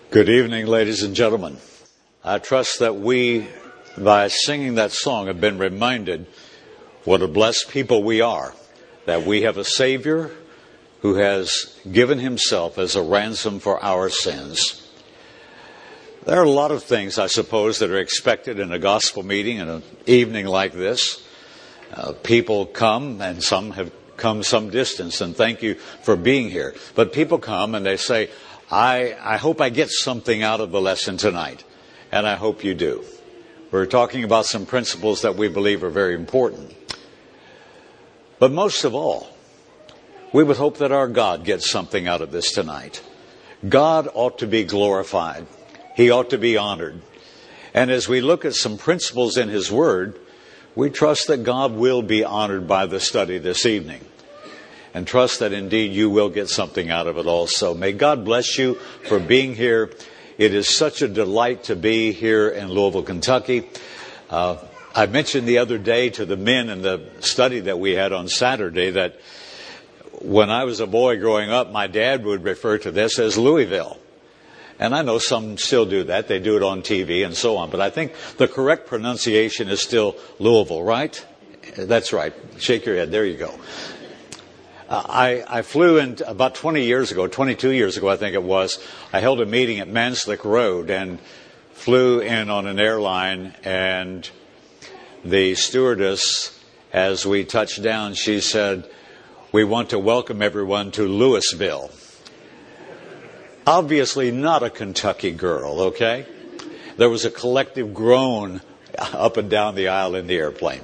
Good evening, ladies and gentlemen. I trust that we, by singing that song, have been reminded what a blessed people we are, that we have a Savior who has given himself as a ransom for our sins. There are a lot of things, I suppose, that are expected in a gospel meeting in an evening like this. People come, and some have come some distance, and thank you for being here. But people come and they say, I hope I get something out of the lesson tonight, and I hope you do. We're talking about some principles that we believe are very important. But most of all, we would hope that our God gets something out of this tonight. God ought to be glorified. He ought to be honored. And as we look at some principles in His Word, we trust that God will be honored by the study this evening. And trust that indeed you will get something out of it also. May God bless you for being here. It is such a delight to be here in Louisville, Kentucky. I mentioned the other day to the men in the study that we had on Saturday that when I was a boy growing up, my dad would refer to this as Louisville. And I know some still do that. They do it on TV and so on. But I think the correct pronunciation is still Louisville, right? That's right. Shake your head. There you go. I flew in about 22 years ago, I think it was. I held a meeting at Manslick Road and flew in on an airline, and the stewardess, as we touched down, she said, "We want to welcome everyone to Louisville." Obviously not a Kentucky girl, okay? There was a collective groan up and down the aisle in the airplane.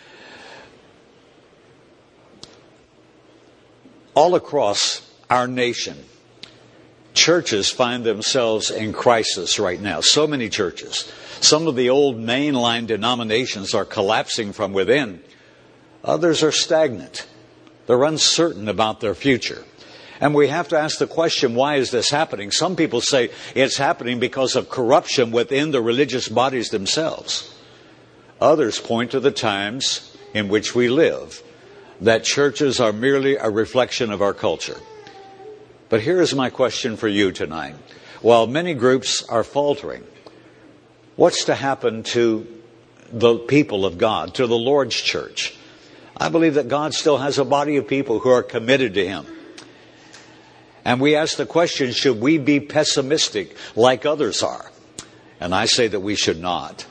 All across our nation, churches find themselves in crisis right now. So many churches. Some of the old mainline denominations are collapsing from within. Others are stagnant. They're uncertain about their future. And we have to ask the question, why is this happening? Some people say it's happening because of corruption within the religious bodies themselves. Others point to the times in which we live, that churches are merely a reflection of our culture. But here is my question for you tonight. While many groups are faltering, what's to happen to the people of God, to the Lord's church? I believe that God still has a body of people who are committed to Him. And we ask the question, should we be pessimistic like others are? And I say that we should not.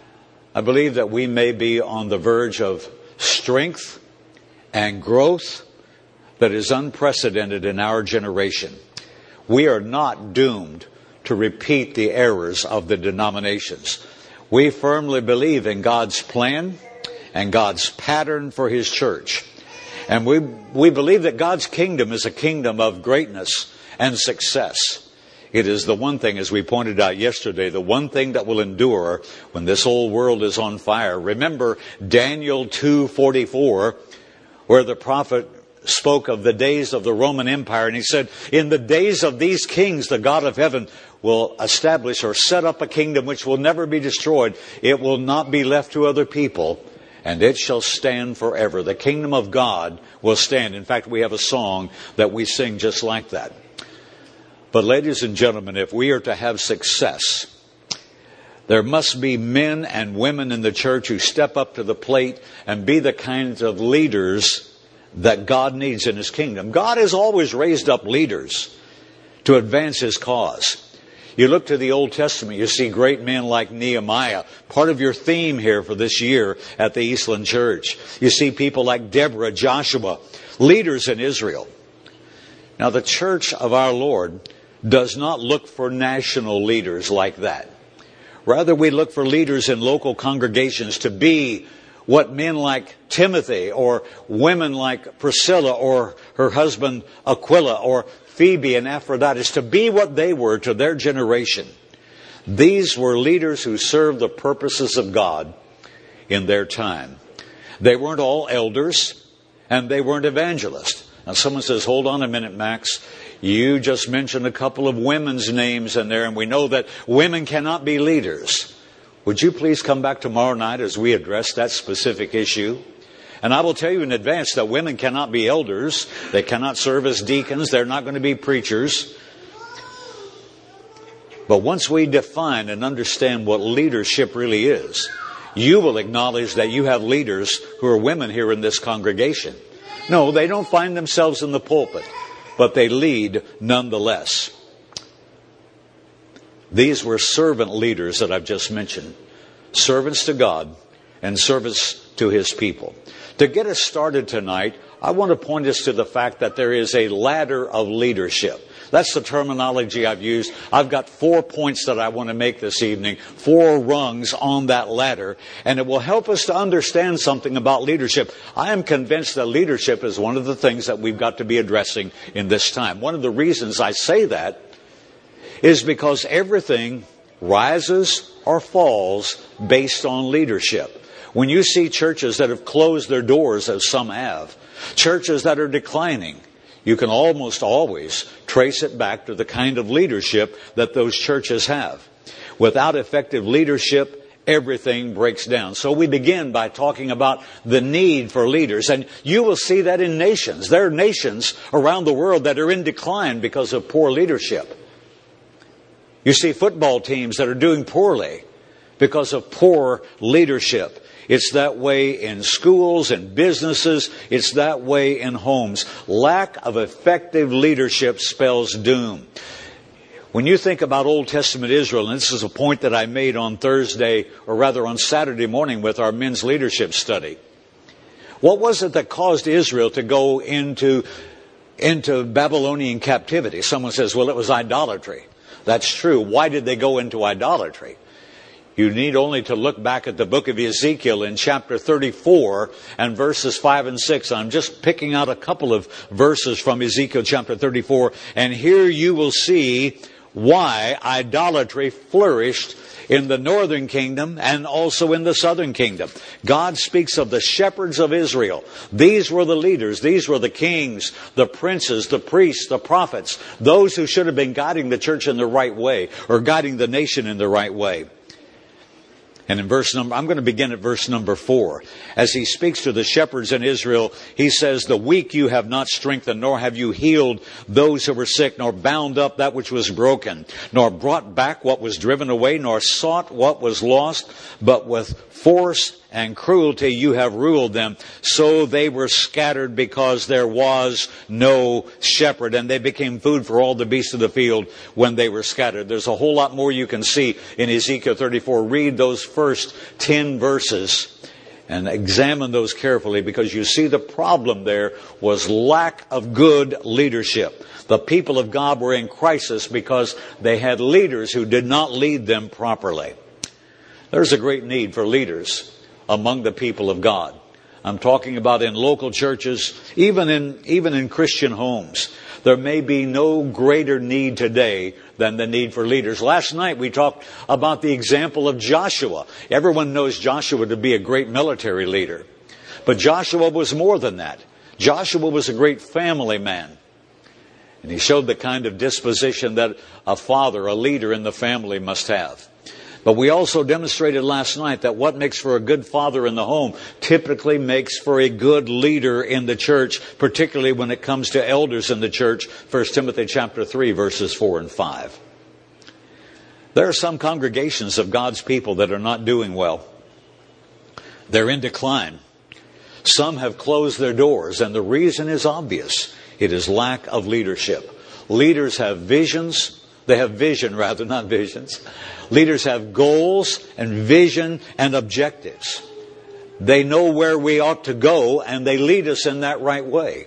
I believe that we may be on the verge of strength and growth that is unprecedented in our generation. We are not doomed to repeat the errors of the denominations. We firmly believe in God's plan and God's pattern for His church. And we believe that God's kingdom is a kingdom of greatness and success. It is the one thing, as we pointed out yesterday, the one thing that will endure when this old world is on fire. Remember Daniel 2:44, where the prophet spoke of the days of the Roman Empire. And he said, in the days of these kings, the God of heaven will establish or set up a kingdom which will never be destroyed. It will not be left to other people, and it shall stand forever. The kingdom of God will stand. In fact, we have a song that we sing just like that. But ladies and gentlemen, if we are to have success, there must be men and women in the church who step up to the plate and be the kinds of leaders that God needs in His kingdom. God has always raised up leaders to advance His cause. You look to the Old Testament, you see great men like Nehemiah, part of your theme here for this year at the Eastland Church. You see people like Deborah, Joshua, leaders in Israel. Now, the church of our Lord does not look for national leaders like that. Rather, we look for leaders in local congregations to be what men like Timothy or women like Priscilla or her husband Aquila or Phoebe and Aphrodite, to be what they were to their generation. These were leaders who served the purposes of God in their time. They weren't all elders and they weren't evangelists. Now someone says, hold on a minute, Max. You just mentioned a couple of women's names in there, and we know that women cannot be leaders. Would you please come back tomorrow night as we address that specific issue? And I will tell you in advance that women cannot be elders. They cannot serve as deacons. They're not going to be preachers. But once we define and understand what leadership really is, you will acknowledge that you have leaders who are women here in this congregation. No, they don't find themselves in the pulpit, but they lead nonetheless. These were servant leaders that I've just mentioned. Servants to God and servants to His people. To get us started tonight, I want to point us to the fact that there is a ladder of leadership. That's the terminology I've used. I've got 4 points that I want to make this evening, 4 rungs on that ladder, and it will help us to understand something about leadership. I am convinced that leadership is one of the things that we've got to be addressing in this time. One of the reasons I say that is because everything rises or falls based on leadership. When you see churches that have closed their doors, as some have, churches that are declining, you can almost always trace it back to the kind of leadership that those churches have. Without effective leadership, everything breaks down. So we begin by talking about the need for leaders. And you will see that in nations. There are nations around the world that are in decline because of poor leadership. You see football teams that are doing poorly because of poor leadership. It's that way in schools and businesses. It's that way in homes. Lack of effective leadership spells doom. When you think about Old Testament Israel, and this is a point that I made on Thursday, or rather on Saturday morning with our men's leadership study. What was it that caused Israel to go into Babylonian captivity? Someone says, well, it was idolatry. That's true. Why did they go into idolatry? You need only to look back at the book of Ezekiel in chapter 34 and verses 5 and 6. I'm just picking out a couple of verses from Ezekiel chapter 34. And here you will see why idolatry flourished in the northern kingdom and also in the southern kingdom. God speaks of the shepherds of Israel. These were the leaders. These were the kings, the princes, the priests, the prophets, those who should have been guiding the church in the right way or guiding the nation in the right way. And I'm going to begin at verse number 4. As he speaks to the shepherds in Israel, he says, the weak you have not strengthened, nor have you healed those who were sick, nor bound up that which was broken, nor brought back what was driven away, nor sought what was lost, but with force and cruelty you have ruled them. So they were scattered because there was no shepherd, and they became food for all the beasts of the field when they were scattered. There's a whole lot more you can see in Ezekiel 34. Read those first 10 verses and examine those carefully, because you see the problem there was lack of good leadership. The people of God were in crisis because they had leaders who did not lead them properly. There's a great need for leaders among the people of God. I'm talking about in local churches, even in Christian homes. There may be no greater need today than the need for leaders. Last night we talked about the example of Joshua. Everyone knows Joshua to be a great military leader. But Joshua was more than that. Joshua was a great family man. And he showed the kind of disposition that a father, a leader in the family must have. But we also demonstrated last night that what makes for a good father in the home typically makes for a good leader in the church, particularly when it comes to elders in the church. 1 Timothy chapter 3, verses 4 and 5. There are some congregations of God's people that are not doing well. They're in decline. Some have closed their doors, and the reason is obvious. It is lack of leadership. Leaders have visions. They have vision, rather, not visions. Leaders have goals and vision and objectives. They know where we ought to go, and they lead us in that right way.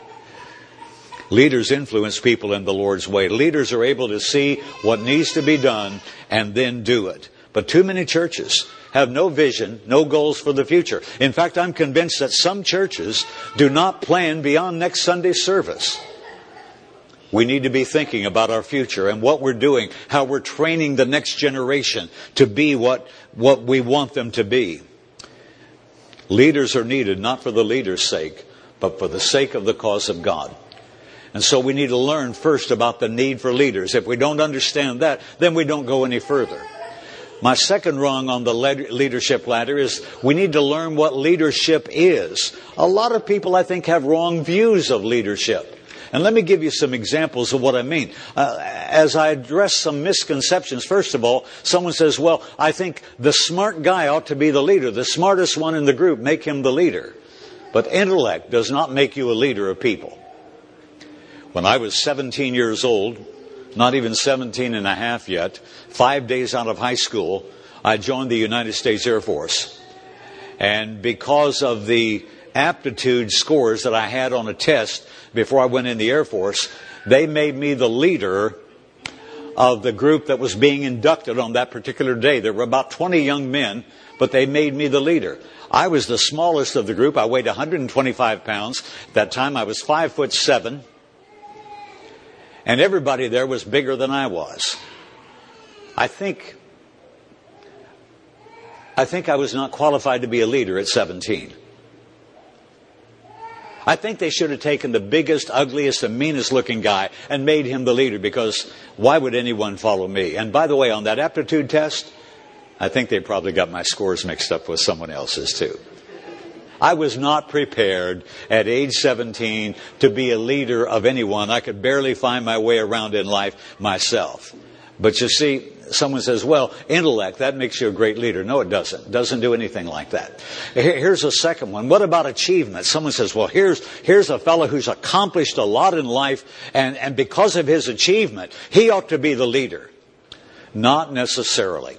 Leaders influence people in the Lord's way. Leaders are able to see what needs to be done and then do it. But too many churches have no vision, no goals for the future. In fact, I'm convinced that some churches do not plan beyond next Sunday's service. We need to be thinking about our future and what we're doing, how we're training the next generation to be what we want them to be. Leaders are needed not for the leader's sake, but for the sake of the cause of God. And so we need to learn first about the need for leaders. If we don't understand that, then we don't go any further. My second rung on the leadership ladder is we need to learn what leadership is. A lot of people, I think, have wrong views of leadership. And let me give you some examples of what I mean. As I address some misconceptions, first of all, someone says, well, I think the smart guy ought to be the leader. The smartest one in the group, make him the leader. But intellect does not make you a leader of people. When I was 17 years old, not even 17 and a half yet, 5 days out of high school, I joined the United States Air Force. And because of the aptitude scores that I had on a test before I went in the Air Force, they made me the leader of the group that was being inducted on that particular day. There were about 20 young men, but they made me the leader. I was the smallest of the group. I weighed 125 pounds. At that time, I was 5'7". And everybody there was bigger than I was. I think I was not qualified to be a leader at 17. I think they should have taken the biggest, ugliest, and meanest looking guy and made him the leader, because why would anyone follow me? And by the way, on that aptitude test, I think they probably got my scores mixed up with someone else's too. I was not prepared at age 17 to be a leader of anyone. I could barely find my way around in life myself. But you see, someone says, well, intellect, that makes you a great leader. No, it doesn't. It doesn't do anything like that. Here's a second one. What about achievement? Someone says, well, here's a fellow who's accomplished a lot in life, and because of his achievement, he ought to be the leader. Not necessarily.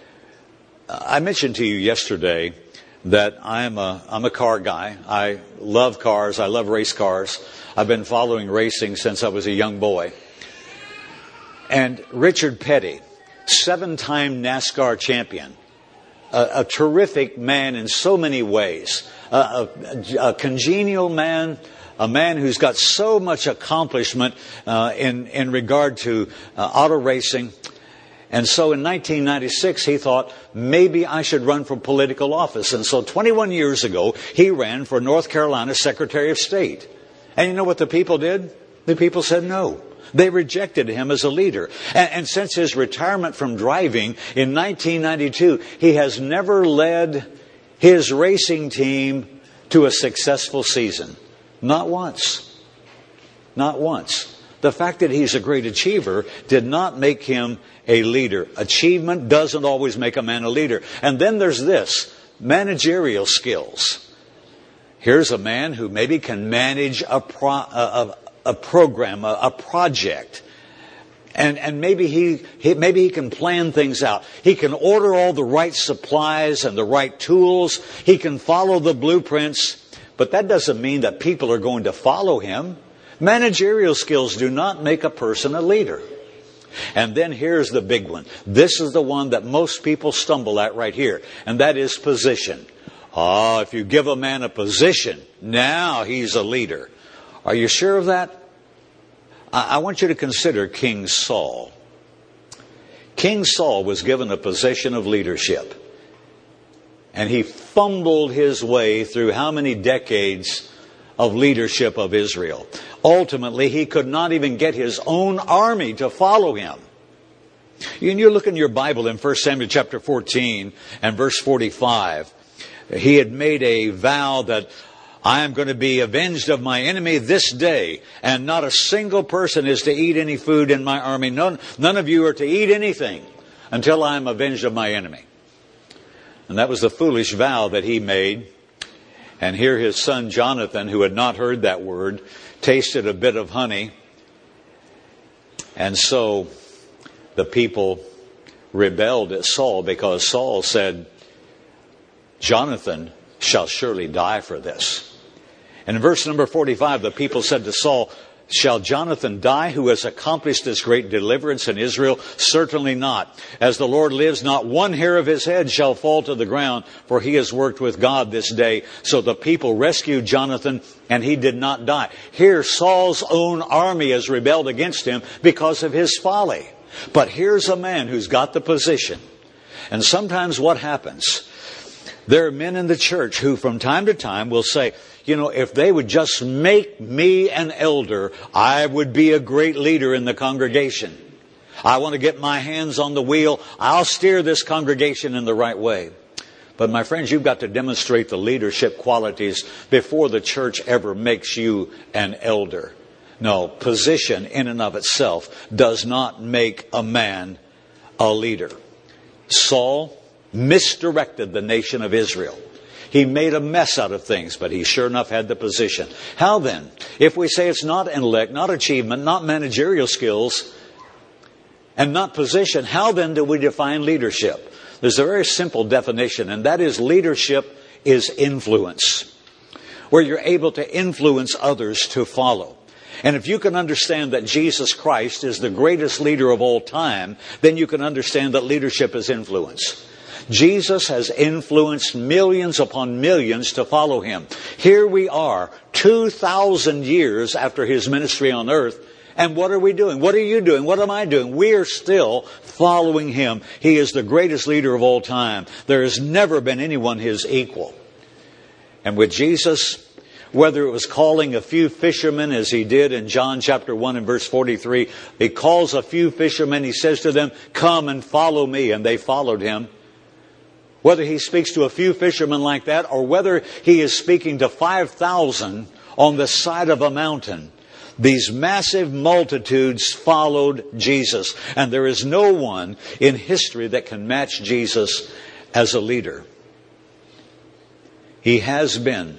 I mentioned to you yesterday that I'm a car guy. I love cars. I love race cars. I've been following racing since I was a young boy. And Richard Petty, 7-time NASCAR champion, a terrific man in so many ways, a congenial man, a man who's got so much accomplishment in regard to auto racing. And so in 1996, he thought, maybe I should run for political office. And so 21 years ago, he ran for North Carolina Secretary of State. And you know what the people did? The people said no. They rejected him as a leader. And since his retirement from driving in 1992, he has never led his racing team to a successful season. Not once. Not once. The fact that he's a great achiever did not make him a leader. Achievement doesn't always make a man a leader. And then there's this, managerial skills. Here's a man who maybe can manage a program, a project. And maybe he can plan things out. He can order all the right supplies and the right tools. He can follow the blueprints. But that doesn't mean that people are going to follow him. Managerial skills do not make a person a leader. And then here's the big one. This is the one that most people stumble at right here. And that is position. If you give a man a position, now he's a leader. Are you sure of that? I want you to consider King Saul. King Saul was given a position of leadership. And he fumbled his way through how many decades of leadership of Israel. Ultimately, he could not even get his own army to follow him. You look in your Bible in 1 Samuel chapter 14 and verse 45. He had made a vow that I am going to be avenged of my enemy this day, and not a single person is to eat any food in my army. None of you are to eat anything until I am avenged of my enemy. And that was the foolish vow that he made. And here his son Jonathan, who had not heard that word, tasted a bit of honey. And so the people rebelled at Saul, because Saul said, Jonathan shall surely die for this. And in verse number 45, the people said to Saul, shall Jonathan die, who has accomplished this great deliverance in Israel? Certainly not. As the Lord lives, not one hair of his head shall fall to the ground, for he has worked with God this day. So the people rescued Jonathan, and he did not die. Here, Saul's own army has rebelled against him because of his folly. But here's a man who's got the position. And sometimes what happens? There are men in the church who from time to time will say, if they would just make me an elder, I would be a great leader in the congregation. I want to get my hands on the wheel. I'll steer this congregation in the right way. But my friends, you've got to demonstrate the leadership qualities before the church ever makes you an elder. No, position in and of itself does not make a man a leader. Saul misdirected the nation of Israel. He made a mess out of things, but he sure enough had the position. How then, if we say it's not intellect, not achievement, not managerial skills, and not position, how then do we define leadership? There's a very simple definition, and that is leadership is influence, where you're able to influence others to follow. And if you can understand that Jesus Christ is the greatest leader of all time, then you can understand that leadership is influence. Jesus has influenced millions upon millions to follow him. Here we are, 2,000 years after his ministry on earth. And what are we doing? What are you doing? What am I doing? We are still following him. He is the greatest leader of all time. There has never been anyone his equal. And with Jesus, whether it was calling a few fishermen as he did in John chapter 1 and verse 43, he calls a few fishermen, he says to them, come and follow me, and they followed him. Whether he speaks to a few fishermen like that, or whether he is speaking to 5,000 on the side of a mountain, these massive multitudes followed Jesus. And there is no one in history that can match Jesus as a leader. He has been,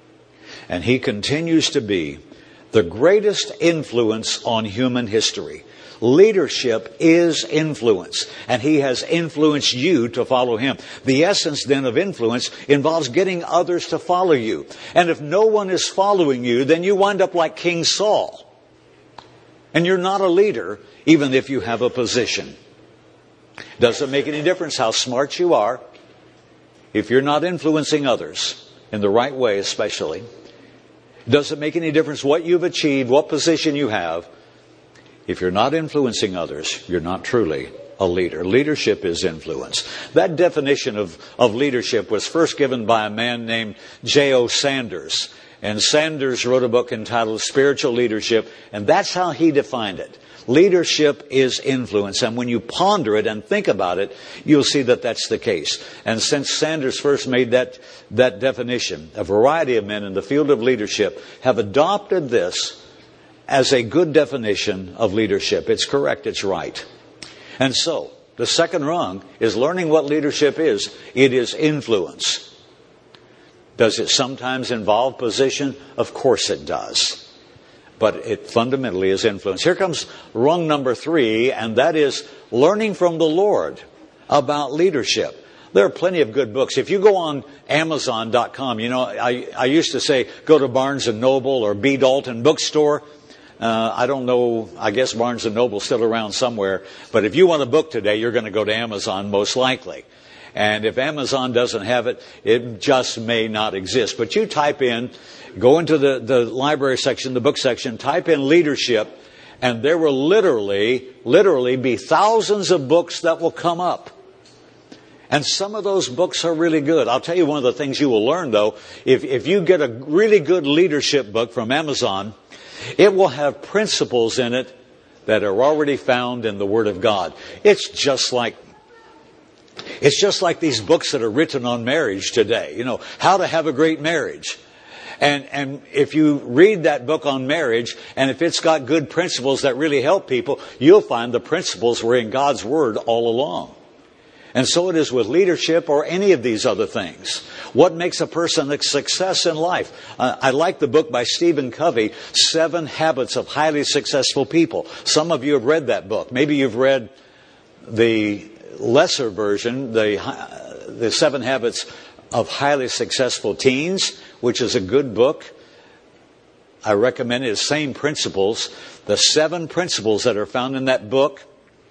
and he continues to be, the greatest influence on human history. Leadership is influence, and he has influenced you to follow him. The essence then of influence involves getting others to follow you. And if no one is following you, then you wind up like King Saul. And you're not a leader, even if you have a position. Doesn't make any difference how smart you are. If you're not influencing others in the right way especially, doesn't make any difference what you've achieved, what position you have. If you're not influencing others, you're not truly a leader. Leadership is influence. That definition of leadership was first given by a man named J.O. Sanders. And Sanders wrote a book entitled Spiritual Leadership, and that's how he defined it. Leadership is influence. And when you ponder it and think about it, you'll see that that's the case. And since Sanders first made that definition, a variety of men in the field of leadership have adopted this as a good definition of leadership. It's correct, it's right. And so, the second rung is learning what leadership is. It is influence. Does it sometimes involve position? Of course it does. But it fundamentally is influence. Here comes rung number 3, and that is learning from the Lord about leadership. There are plenty of good books. If you go on Amazon.com, I used to say go to Barnes & Noble or B. Dalton Bookstore. I don't know, I guess Barnes & Noble's still around somewhere. But if you want a book today, you're going to go to Amazon most likely. And if Amazon doesn't have it, it just may not exist. But you type in, go into the library section, the book section, type in leadership, and there will literally be thousands of books that will come up. And some of those books are really good. I'll tell you one of the things you will learn, though. If you get a really good leadership book from Amazon, it will have principles in it that are already found in the Word of God. It's just like these books that are written on marriage today. How to have a great marriage. And if you read that book on marriage, and if it's got good principles that really help people, you'll find the principles were in God's Word all along. And so it is with leadership or any of these other things. What makes a person a success in life? I like the book by Stephen Covey, 7 Habits of Highly Successful People. Some of you have read that book. Maybe you've read the lesser version, the 7 Habits of Highly Successful Teens, which is a good book. I recommend it. Same principles. The 7 principles that are found in that book,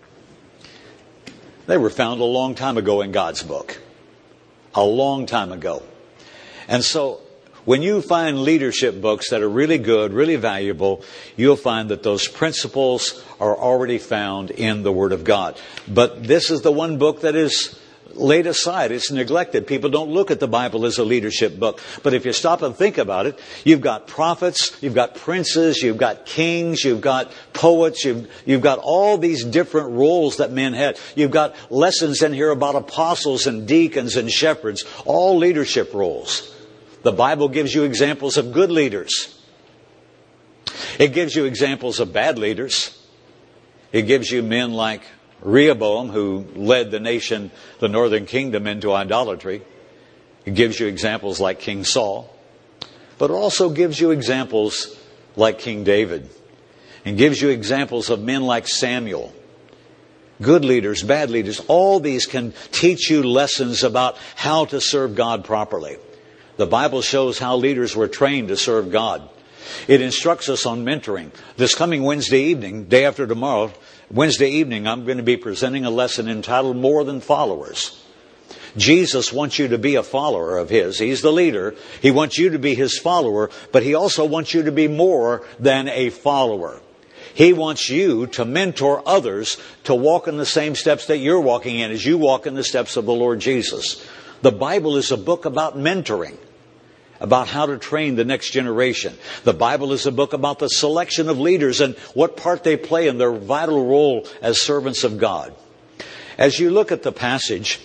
they were found a long time ago in God's book. A long time ago. And so, when you find leadership books that are really good, really valuable, you'll find that those principles are already found in the Word of God. But this is the one book that is laid aside. It's neglected. People don't look at the Bible as a leadership book. But if you stop and think about it, you've got prophets, you've got princes, you've got kings, you've got poets, you've got all these different roles that men had. You've got lessons in here about apostles and deacons and shepherds, all leadership roles. The Bible gives you examples of good leaders. It gives you examples of bad leaders. It gives you men like Rehoboam, who led the nation, the northern kingdom, into idolatry. It gives you examples like King Saul. But it also gives you examples like King David. And gives you examples of men like Samuel. Good leaders, bad leaders. All these can teach you lessons about how to serve God properly. The Bible shows how leaders were trained to serve God. It instructs us on mentoring. This coming Wednesday evening, day after tomorrow, Wednesday evening, I'm going to be presenting a lesson entitled More Than Followers. Jesus wants you to be a follower of His. He's the leader. He wants you to be His follower, but He also wants you to be more than a follower. He wants you to mentor others to walk in the same steps that you're walking in as you walk in the steps of the Lord Jesus. The Bible is a book about mentoring, about how to train the next generation. The Bible is a book about the selection of leaders and what part they play in their vital role as servants of God. As you look at the passage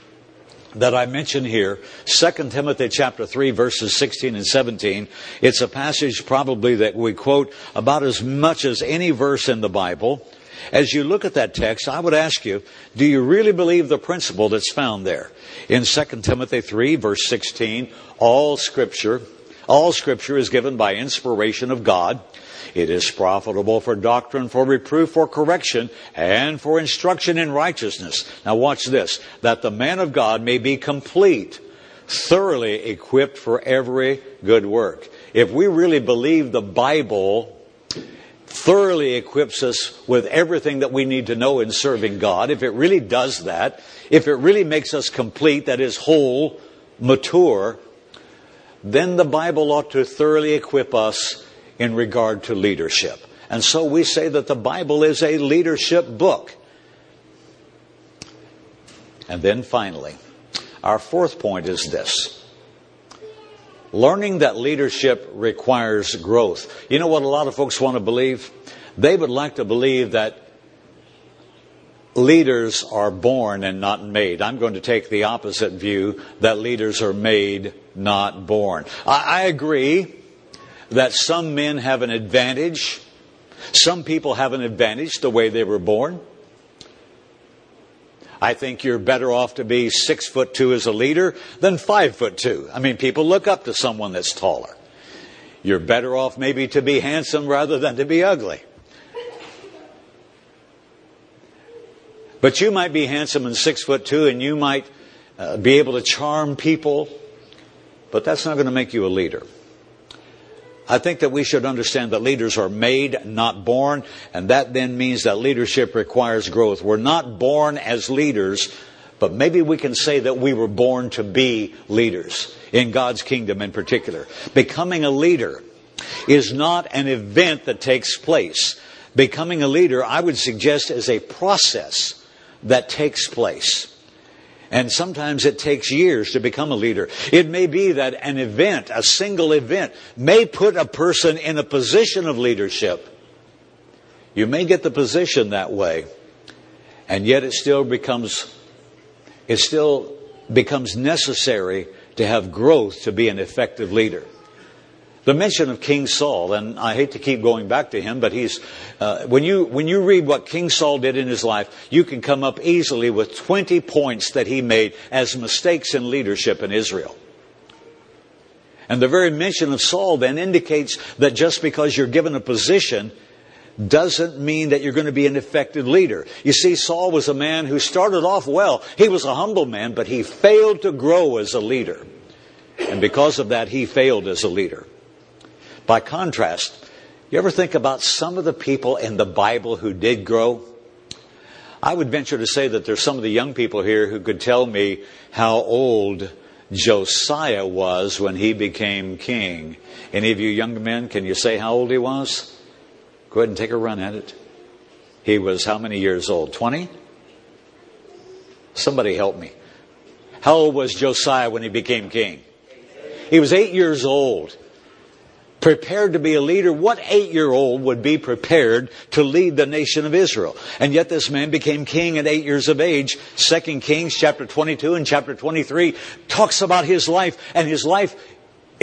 that I mentioned here, 2 Timothy chapter 3, verses 16 and 17, it's a passage probably that we quote about as much as any verse in the Bible. As you look at that text, I would ask you, do you really believe the principle that's found there? In 2 Timothy 3, verse 16, all Scripture is given by inspiration of God. It is profitable for doctrine, for reproof, for correction, and for instruction in righteousness. Now watch this. That the man of God may be complete, thoroughly equipped for every good work. If we really believe the Bible thoroughly equips us with everything that we need to know in serving God, if it really does that, if it really makes us complete, that is whole, mature, then the Bible ought to thoroughly equip us in regard to leadership. And so we say that the Bible is a leadership book. And then finally, our fourth point is this. Learning that leadership requires growth. You know what a lot of folks want to believe? They would like to believe that leaders are born and not made. I'm going to take the opposite view, that leaders are made, not born. I agree that some men have an advantage. Some people have an advantage the way they were born. I think you're better off to be 6'2" as a leader than 5'2". I mean, people look up to someone that's taller. You're better off maybe to be handsome rather than to be ugly. But you might be handsome and 6'2", and you might be able to charm people, but that's not going to make you a leader. I think that we should understand that leaders are made, not born, and that then means that leadership requires growth. We're not born as leaders, but maybe we can say that we were born to be leaders in God's kingdom in particular. Becoming a leader is not an event that takes place. Becoming a leader, I would suggest, is a process that takes place. And sometimes it takes years to become a leader. It may be that an event, a single event, may put a person in a position of leadership. You may get the position that way, and yet it still becomes necessary to have growth to be an effective leader. The mention of King Saul, and I hate to keep going back to him, but when you read what King Saul did in his life, you can come up easily with 20 points that he made as mistakes in leadership in Israel. And the very mention of Saul then indicates that just because you're given a position doesn't mean that you're going to be an effective leader. You see, Saul was a man who started off well. He was a humble man, but he failed to grow as a leader. And because of that, he failed as a leader. By contrast, you ever think about some of the people in the Bible who did grow? I would venture to say that there's some of the young people here who could tell me how old Josiah was when he became king. Any of you young men, can you say how old he was? Go ahead and take a run at it. He was how many years old? 20? Somebody help me. How old was Josiah when he became king? He was 8 years old. Prepared to be a leader. What 8-year-old would be prepared to lead the nation of Israel? And yet this man became king at 8 years of age. 2 Kings chapter 22 and chapter 23 talks about his life. And his life is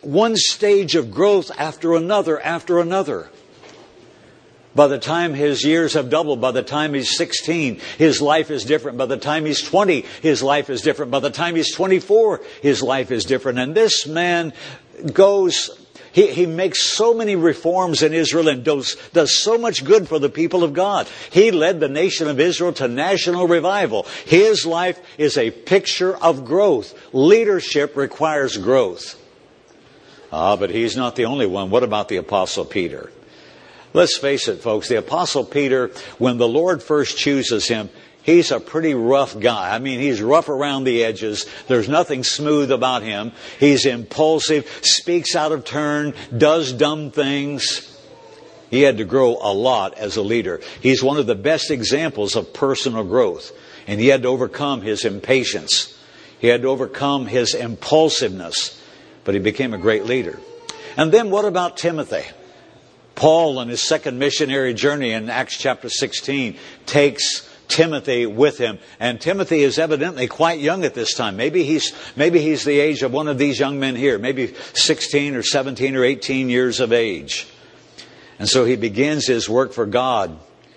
one stage of growth after another. By the time his years have doubled, by the time he's 16, his life is different. By the time he's 20, his life is different. By the time he's 24, his life is different. And this man goes, he makes so many reforms in Israel and does so much good for the people of God. He led the nation of Israel to national revival. His life is a picture of growth. Leadership requires growth. But he's not the only one. What about the Apostle Peter? Let's face it, folks, the Apostle Peter, when the Lord first chooses him, he's a pretty rough guy. I mean, he's rough around the edges. There's nothing smooth about him. He's impulsive, speaks out of turn, does dumb things. He had to grow a lot as a leader. He's one of the best examples of personal growth. And he had to overcome his impatience. He had to overcome his impulsiveness. But he became a great leader. And then what about Timothy? Paul, on his second missionary journey in Acts chapter 16, takes Timothy with him. And Timothy is evidently quite young at this time. Maybe he's the age of one of these young men here. Maybe 16 or 17 or 18 years of age. And so he begins his work for God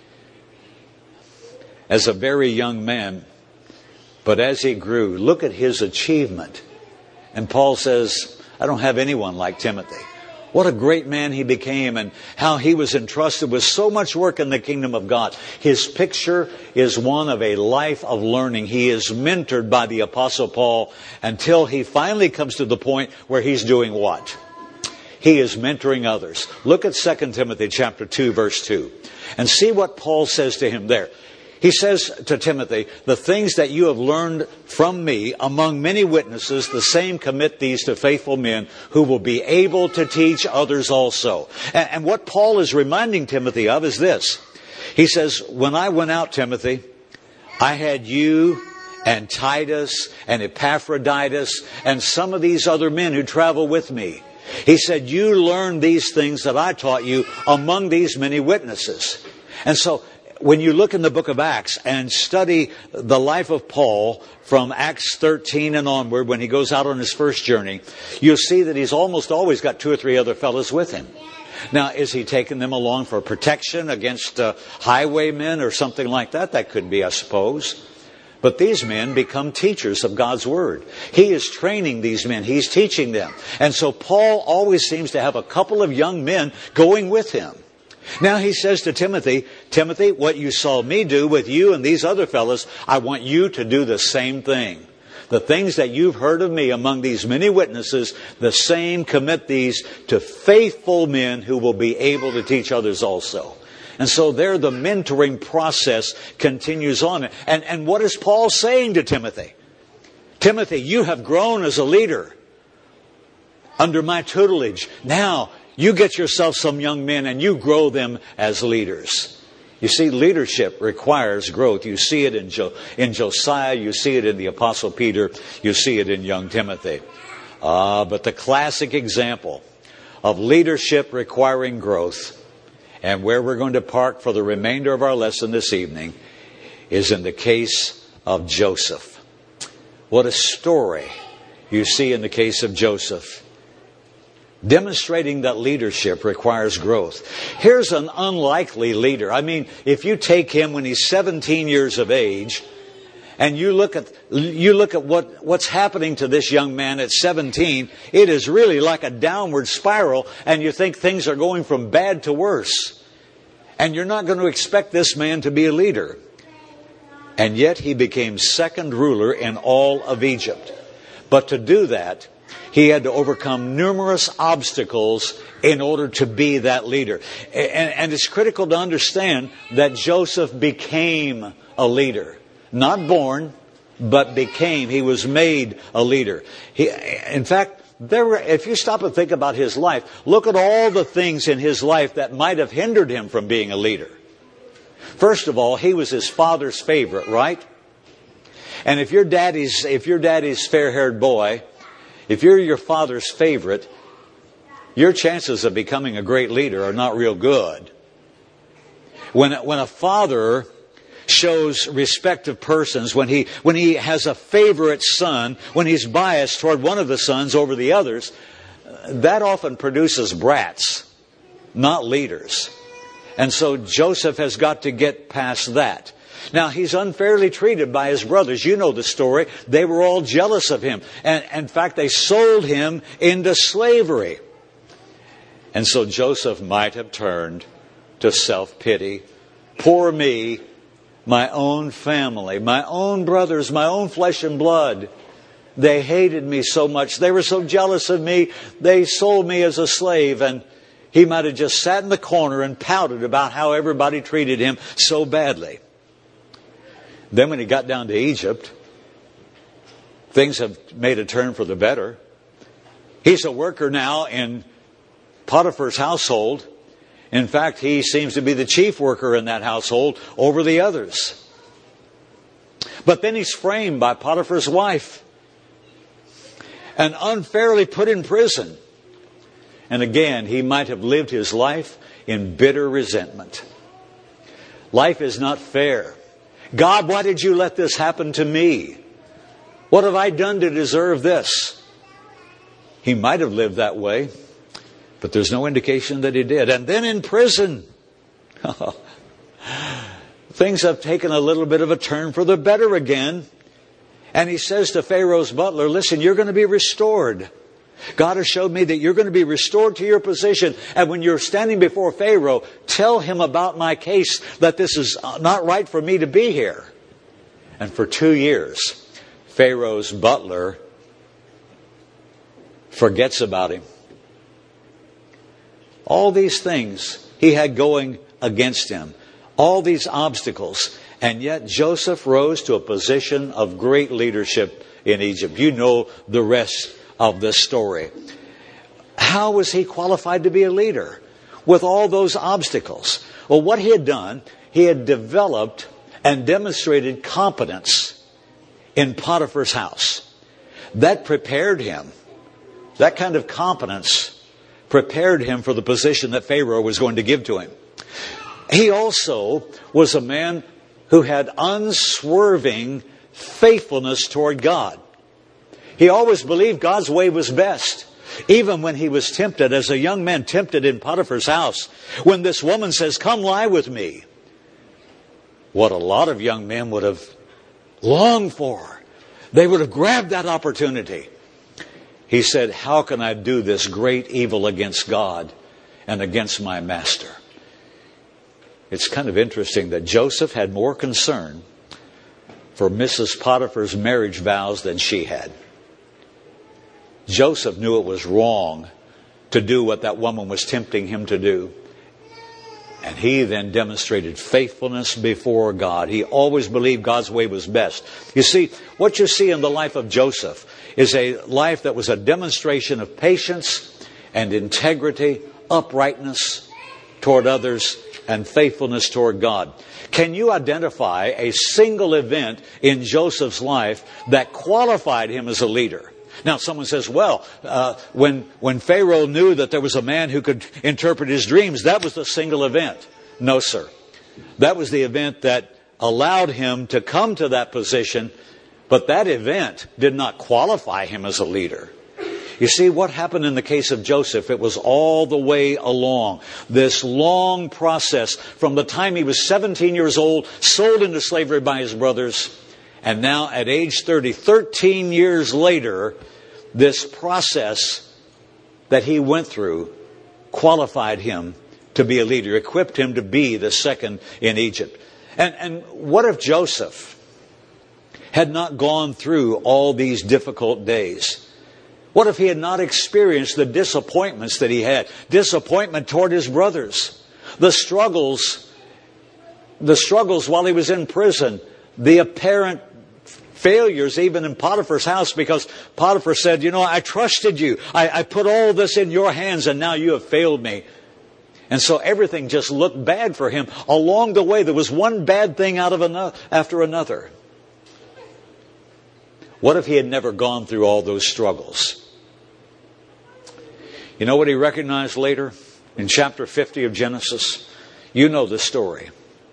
as a very young man. But as he grew, look at his achievement. And Paul says, I don't have anyone like Timothy. What a great man he became, and how he was entrusted with so much work in the kingdom of God. His picture is one of a life of learning. He is mentored by the Apostle Paul until he finally comes to the point where he's doing what? He is mentoring others. Look at 2 Timothy chapter 2, verse 2, and see what Paul says to him there. He says to Timothy, the things that you have learned from me among many witnesses, the same commit these to faithful men who will be able to teach others also. And what Paul is reminding Timothy of is this. He says, when I went out, Timothy, I had you and Titus and Epaphroditus and some of these other men who travel with me. He said, you learned these things that I taught you among these many witnesses. And so, when you look in the book of Acts and study the life of Paul from Acts 13 and onward, when he goes out on his first journey, you'll see that he's almost always got 2 or 3 other fellows with him. Now, is he taking them along for protection against highwaymen or something like that? That could be, I suppose. But these men become teachers of God's Word. He is training these men. He's teaching them. And so Paul always seems to have a couple of young men going with him. Now he says to Timothy, Timothy, what you saw me do with you and these other fellows, I want you to do the same thing. The things that you've heard of me among these many witnesses, the same commit these to faithful men who will be able to teach others also. And so there the mentoring process continues on. And what is Paul saying to Timothy? Timothy, you have grown as a leader under my tutelage. Now, you get yourself some young men and you grow them as leaders. You see, leadership requires growth. You see it in Josiah. You see it in the Apostle Peter. You see it in young Timothy. But the classic example of leadership requiring growth, and where we're going to park for the remainder of our lesson this evening, is in the case of Joseph. What a story you see in the case of Joseph, demonstrating that leadership requires growth. Here's an unlikely leader. I mean, if you take him when he's 17 years of age, and you look at what's happening to this young man at 17, it is really like a downward spiral, and you think things are going from bad to worse. And you're not going to expect this man to be a leader. And yet he became second ruler in all of Egypt. But to do that, he had to overcome numerous obstacles in order to be that leader. And it's critical to understand that Joseph became a leader. Not born, but became. He was made a leader. In fact, if you stop and think about his life, look at all the things in his life that might have hindered him from being a leader. First of all, he was his father's favorite, right? And if your daddy's fair-haired boy, if you're your father's favorite, your chances of becoming a great leader are not real good. When a father shows respect of persons, when he has a favorite son, when he's biased toward one of the sons over the others, that often produces brats, not leaders. And so Joseph has got to get past that. Now, he's unfairly treated by his brothers. You know the story. They were all jealous of him. And in fact, they sold him into slavery. And so Joseph might have turned to self-pity. Poor me, my own family, my own brothers, my own flesh and blood. They hated me so much. They were so jealous of me. They sold me as a slave. And he might have just sat in the corner and pouted about how everybody treated him so badly. Then when he got down to Egypt, things have made a turn for the better. He's a worker now in Potiphar's household. In fact, he seems to be the chief worker in that household over the others. But then he's framed by Potiphar's wife and unfairly put in prison. And again, he might have lived his life in bitter resentment. Life is not fair. God, why did you let this happen to me? What have I done to deserve this? He might have lived that way, but there's no indication that he did. And then in prison, things have taken a little bit of a turn for the better again. And he says to Pharaoh's butler, listen, you're going to be restored. God has showed me that you're going to be restored to your position. And when you're standing before Pharaoh, tell him about my case, that this is not right for me to be here. And for 2 years, Pharaoh's butler forgets about him. All these things he had going against him. All these obstacles. And yet Joseph rose to a position of great leadership in Egypt. You know the rest of this story. How was he qualified to be a leader with all those obstacles? Well, what he had done, he had developed and demonstrated competence in Potiphar's house. That prepared him. That kind of competence prepared him for the position that Pharaoh was going to give to him. He also was a man who had unswerving faithfulness toward God. He always believed God's way was best. Even when he was tempted, as a young man tempted in Potiphar's house, when this woman says, come lie with me. What a lot of young men would have longed for. They would have grabbed that opportunity. He said, how can I do this great evil against God and against my master? It's kind of interesting that Joseph had more concern for Mrs. Potiphar's marriage vows than she had. Joseph knew it was wrong to do what that woman was tempting him to do. And he then demonstrated faithfulness before God. He always believed God's way was best. You see, what you see in the life of Joseph is a life that was a demonstration of patience and integrity, uprightness toward others, and faithfulness toward God. Can you identify a single event in Joseph's life that qualified him as a leader? Now, someone says, well, when Pharaoh knew that there was a man who could interpret his dreams, that was the single event. No, sir. That was the event that allowed him to come to that position, but that event did not qualify him as a leader. You see, what happened in the case of Joseph, it was all the way along. This long process from the time he was 17 years old, sold into slavery by his brothers, and now at age 30, 13 years later, this process that he went through qualified him to be a leader, equipped him to be the second in Egypt. And what if Joseph had not gone through all these difficult days? What if he had not experienced the disappointments that he had? Disappointment toward his brothers. The struggles while he was in prison. The apparent failures even in Potiphar's house, because Potiphar said, I trusted you. I put all this in your hands and now you have failed me. And so everything just looked bad for him. Along the way, there was one bad thing after another. What if he had never gone through all those struggles? You know what he recognized later in chapter 50 of Genesis? You know the story.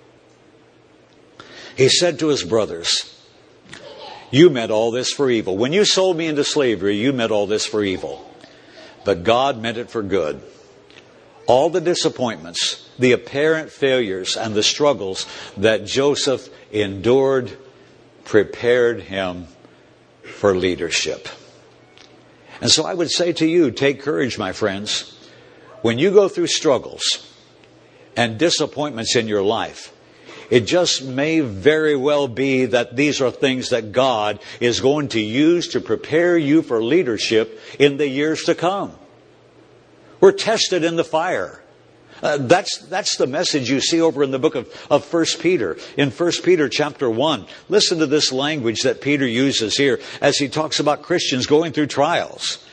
He said to his brothers, you meant all this for evil. When you sold me into slavery, you meant all this for evil. but God meant it for good. All the disappointments, the apparent failures, and the struggles that Joseph endured prepared him for leadership. And so I would say to you, take courage, my friends. When you go through struggles and disappointments in your life, it just may very well be that these are things that God is going to use to prepare you for leadership in the years to come. We're tested in the fire. That's the message you see over in the book of 1 Peter. In 1 Peter chapter 1, listen to this language that Peter uses here as he talks about Christians going through trials.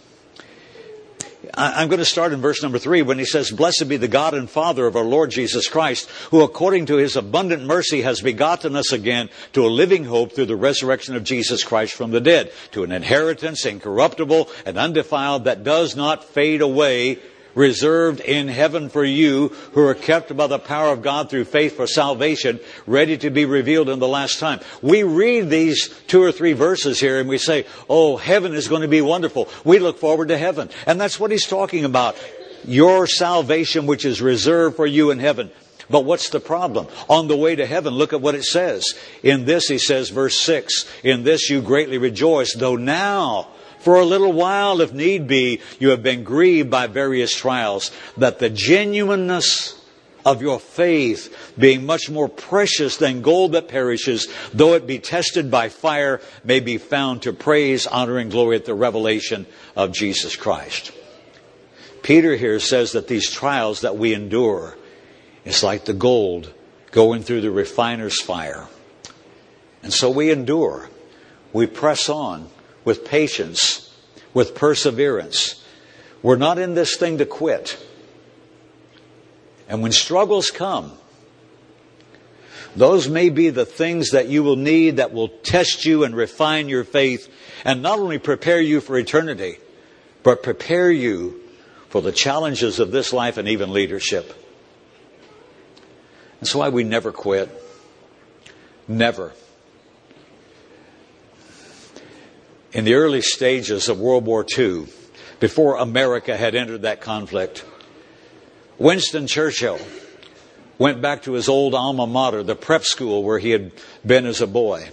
I'm going to start in verse number 3 when he says, "Blessed be the God and Father of our Lord Jesus Christ, who according to his abundant mercy has begotten us again to a living hope through the resurrection of Jesus Christ from the dead, to an inheritance incorruptible and undefiled that does not fade away, reserved in heaven for you who are kept by the power of God through faith for salvation, ready to be revealed in the last time." We read these 2 or 3 verses here and we say, oh, heaven is going to be wonderful. We look forward to heaven. And that's what he's talking about. Your salvation which is reserved for you in heaven. But what's the problem? On the way to heaven, look at what it says. In this, he says, verse 6, "In this you greatly rejoice, though now, for a little while, if need be, you have been grieved by various trials, that the genuineness of your faith, being much more precious than gold that perishes, though it be tested by fire, may be found to praise, honor, and glory at the revelation of Jesus Christ." Peter here says that these trials that we endure is like the gold going through the refiner's fire. And so we endure. We press on with patience, with perseverance. We're not in this thing to quit. And when struggles come, those may be the things that you will need that will test you and refine your faith and not only prepare you for eternity, but prepare you for the challenges of this life and even leadership. That's why we never quit. Never. In the early stages of World War II, before America had entered that conflict, Winston Churchill went back to his old alma mater, the prep school where he had been as a boy.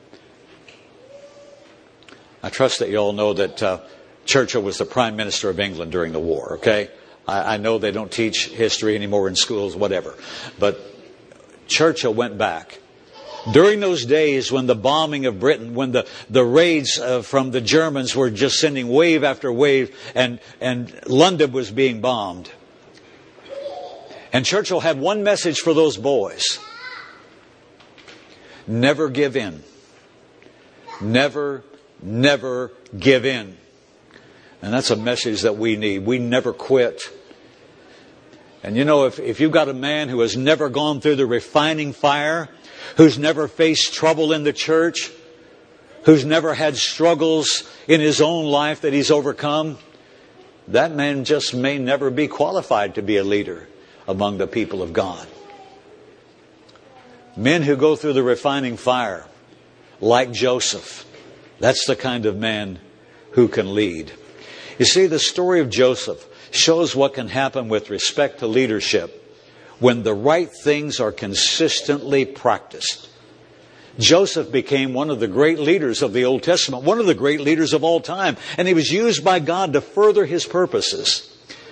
I trust that you all know that Churchill was the Prime Minister of England during the war, okay? I know they don't teach history anymore in schools, whatever. But Churchill went back. During those days when the bombing of Britain, when the raids from the Germans were just sending wave after wave and London was being bombed. And Churchill had one message for those boys. Never give in. Never, never give in. And that's a message that we need. We never quit. And you know, if you've got a man who has never gone through the refining fire, who's never faced trouble in the church, who's never had struggles in his own life that he's overcome, that man just may never be qualified to be a leader among the people of God. Men who go through the refining fire, like Joseph, that's the kind of man who can lead. You see, the story of Joseph shows what can happen with respect to leadership when the right things are consistently practiced. Joseph became one of the great leaders of the Old Testament, one of the great leaders of all time, and he was used by God to further his purposes.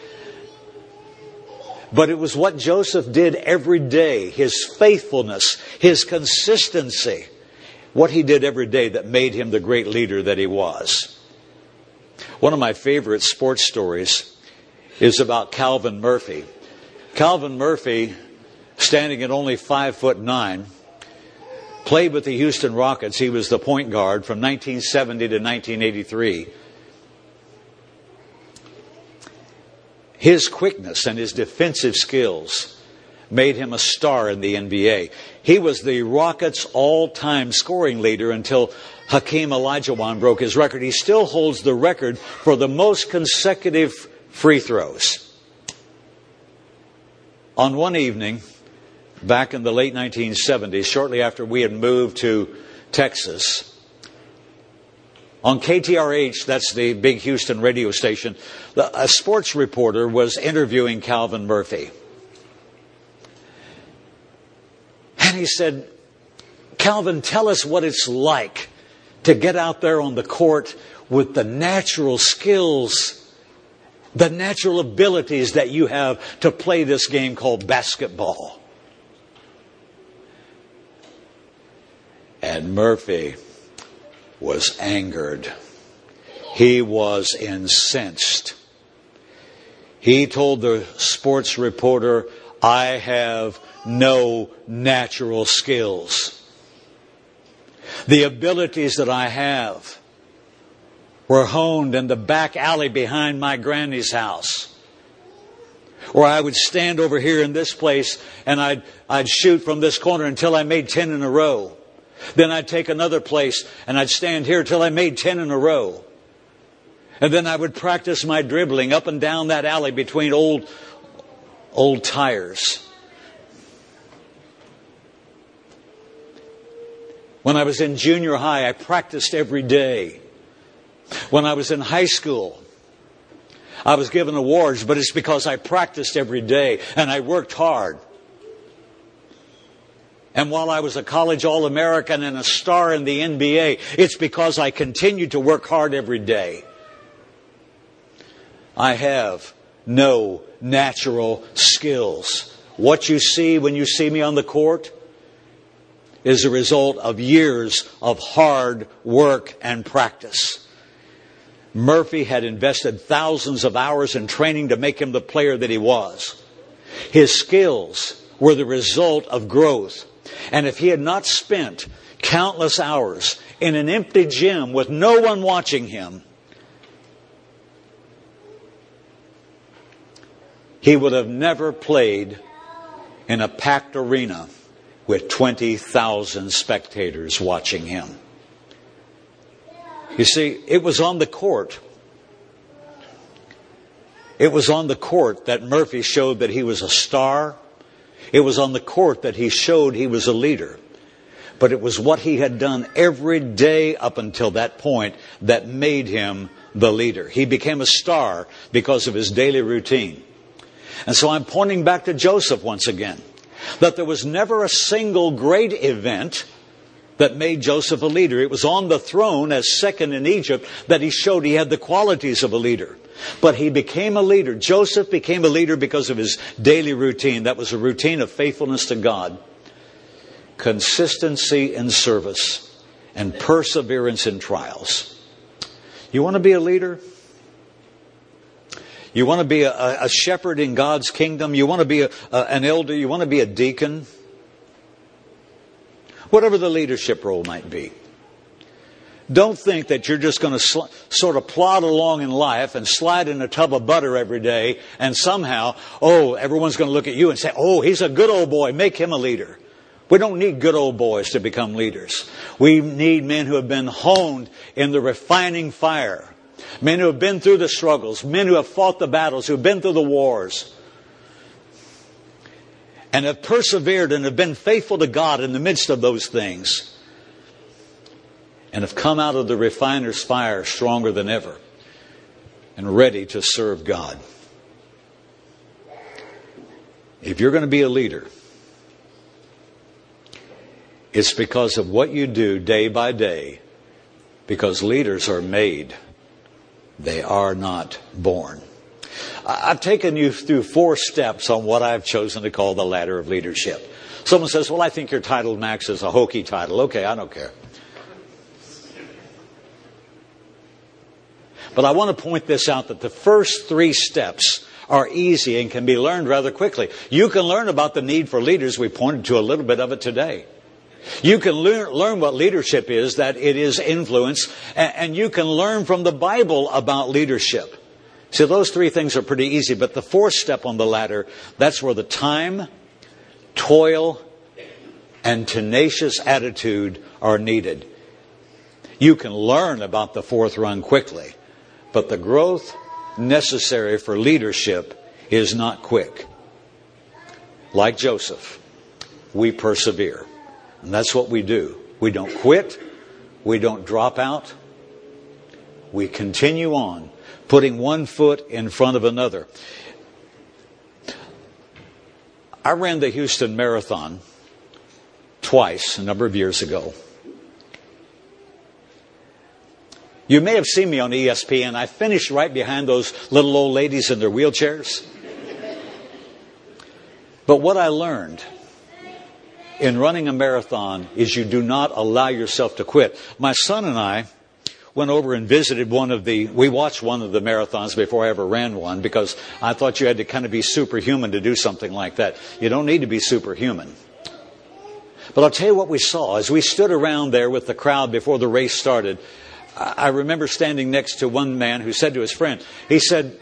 But it was what Joseph did every day, his faithfulness, his consistency, what he did every day that made him the great leader that he was. One of my favorite sports stories is about Calvin Murphy. Calvin Murphy, standing at only 5'9", played with the Houston Rockets. He was the point guard from 1970 to 1983. His quickness and his defensive skills made him a star in the NBA. He was the Rockets' all-time scoring leader until Hakeem Olajuwon broke his record. He still holds the record for the most consecutive free throws. On one evening, back in the late 1970s, shortly after we had moved to Texas, On KTRH, that's the big Houston radio station, a sports reporter was interviewing Calvin Murphy. And he said, Calvin, tell us what it's like to get out there on the court with the natural skills, the natural abilities that you have to play this game called basketball. And Murphy was angered. He was incensed. He told the sports reporter, I have no natural skills. The abilities that I have were honed in the back alley behind my granny's house. Or I would stand over here in this place and I'd shoot from this corner until I made 10 in a row. Then I'd take another place and I'd stand here till I made 10 in a row. And then I would practice my dribbling up and down that alley between old tires. When I was in junior high, I practiced every day. When I was in high school, I was given awards, but it's because I practiced every day and I worked hard. And while I was a college All-American and a star in the NBA, it's because I continued to work hard every day. I have no natural skills. What you see when you see me on the court is a result of years of hard work and practice. Murphy had invested thousands of hours in training to make him the player that he was. His skills were the result of growth. And if he had not spent countless hours in an empty gym with no one watching him, he would have never played in a packed arena with 20,000 spectators watching him. You see, it was on the court. It was on the court that Murphy showed that he was a star. It was on the court that he showed he was a leader. But it was what he had done every day up until that point that made him the leader. He became a star because of his daily routine. And so I'm pointing back to Joseph once again, that there was never a single great event that made Joseph a leader. It was on the throne as second in Egypt that he showed he had the qualities of a leader. But he became a leader. Joseph became a leader because of his daily routine. That was a routine of faithfulness to God, consistency in service, and perseverance in trials. You want to be a leader? You want to be a shepherd in God's kingdom? You want to be an elder? You want to be a deacon? Whatever the leadership role might be. Don't think that you're just going to sort of plod along in life and slide in a tub of butter every day and somehow, everyone's going to look at you and say, he's a good old boy, make him a leader. We don't need good old boys to become leaders. We need men who have been honed in the refining fire. Men who have been through the struggles, men who have fought the battles, who have been through the wars, and have persevered and have been faithful to God in the midst of those things, and have come out of the refiner's fire stronger than ever and ready to serve God. If you're going to be a leader, it's because of what you do day by day, because leaders are made. They are not born. I've taken you through 4 steps on what I've chosen to call the ladder of leadership. Someone says, I think your title, Max, is a hokey title. Okay, I don't care. But I want to point this out, that the first 3 steps are easy and can be learned rather quickly. You can learn about the need for leaders. We pointed to a little bit of it today. You can learn what leadership is, that it is influence, and you can learn from the Bible about leadership. So those 3 things are pretty easy, but the 4th step on the ladder, that's where the time, toil, and tenacious attitude are needed. You can learn about the 4th rung quickly, but the growth necessary for leadership is not quick. Like Joseph, we persevere. And that's what we do. We don't quit. We don't drop out. we continue on, putting one foot in front of another. I ran the Houston Marathon twice a number of years ago. You may have seen me on ESPN. I finished right behind those little old ladies in their wheelchairs. But what I learned in running a marathon is you do not allow yourself to quit. My son and I went over and visited we watched one of the marathons before I ever ran one, because I thought you had to kind of be superhuman to do something like that. You don't need to be superhuman. But I'll tell you what we saw. As we stood around there with the crowd before the race started, I remember standing next to one man who said to his friend, he said,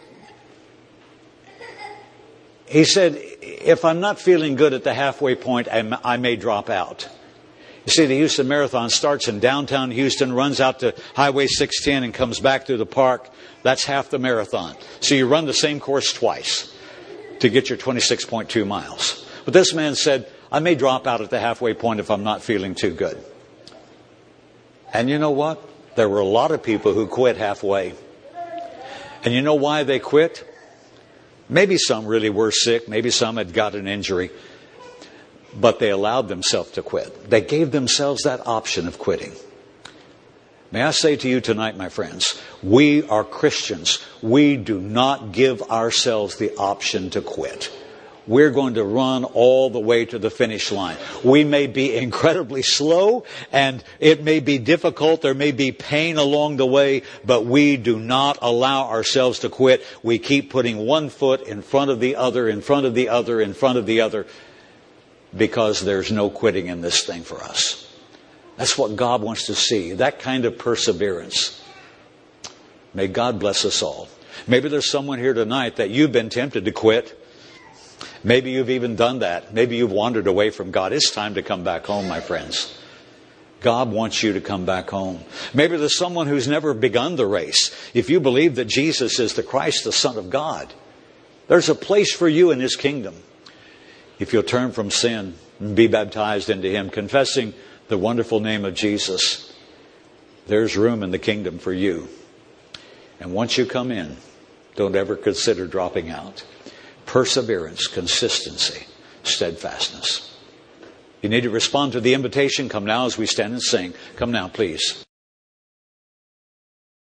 if I'm not feeling good at the halfway point, I may drop out. You see, the Houston Marathon starts in downtown Houston, runs out to Highway 610 and comes back through the park. That's half the marathon. So you run the same course twice to get your 26.2 miles. But this man said, I may drop out at the halfway point if I'm not feeling too good. And you know what? There were a lot of people who quit halfway. And you know why they quit? Maybe some really were sick. Maybe some had got an injury. But they allowed themselves to quit. They gave themselves that option of quitting. May I say to you tonight, my friends, we are Christians. We do not give ourselves the option to quit. We're going to run all the way to the finish line. We may be incredibly slow, and it may be difficult. There may be pain along the way, but we do not allow ourselves to quit. We keep putting one foot in front of the other, in front of the other, in front of the other, because there's no quitting in this thing for us. That's what God wants to see, that kind of perseverance. May God bless us all. Maybe there's someone here tonight that you've been tempted to quit. Maybe you've even done that. Maybe you've wandered away from God. It's time to come back home, my friends. God wants you to come back home. Maybe there's someone who's never begun the race. If you believe that Jesus is the Christ, the Son of God, there's a place for you in His kingdom. If you'll turn from sin and be baptized into Him, confessing the wonderful name of Jesus, there's room in the kingdom for you. And once you come in, don't ever consider dropping out. Perseverance, consistency, steadfastness. You need to respond to the invitation. Come now as we stand and sing. Come now, please.